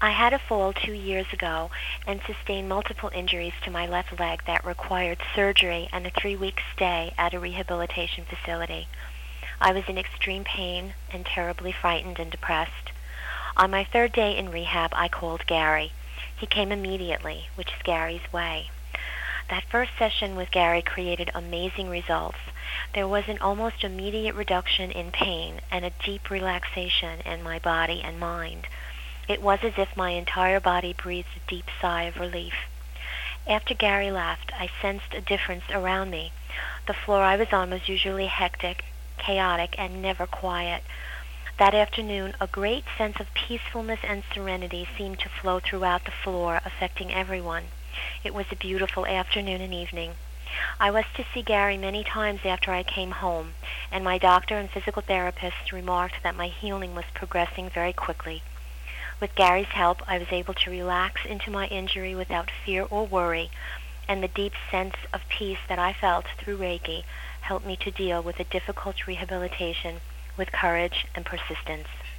I had a fall 2 years ago and sustained multiple injuries to my left leg that required surgery and a 3-week stay at a rehabilitation facility. I was in extreme pain and terribly frightened and depressed. On my third day in rehab, I called Gary. He came immediately, which is Gary's way. That first session with Gary created amazing results. There was an almost immediate reduction in pain and a deep relaxation in my body and mind. It was as if my entire body breathed a deep sigh of relief. After Gary left, I sensed a difference around me. The floor I was on was usually hectic, chaotic, and never quiet. That afternoon, a great sense of peacefulness and serenity seemed to flow throughout the floor, affecting everyone. It was a beautiful afternoon and evening. I was to see Gary many times after I came home, and my doctor and physical therapist remarked that my healing was progressing very quickly. With Gary's help, I was able to relax into my injury without fear or worry, and the deep sense of peace that I felt through Reiki helped me to deal with a difficult rehabilitation with courage and persistence.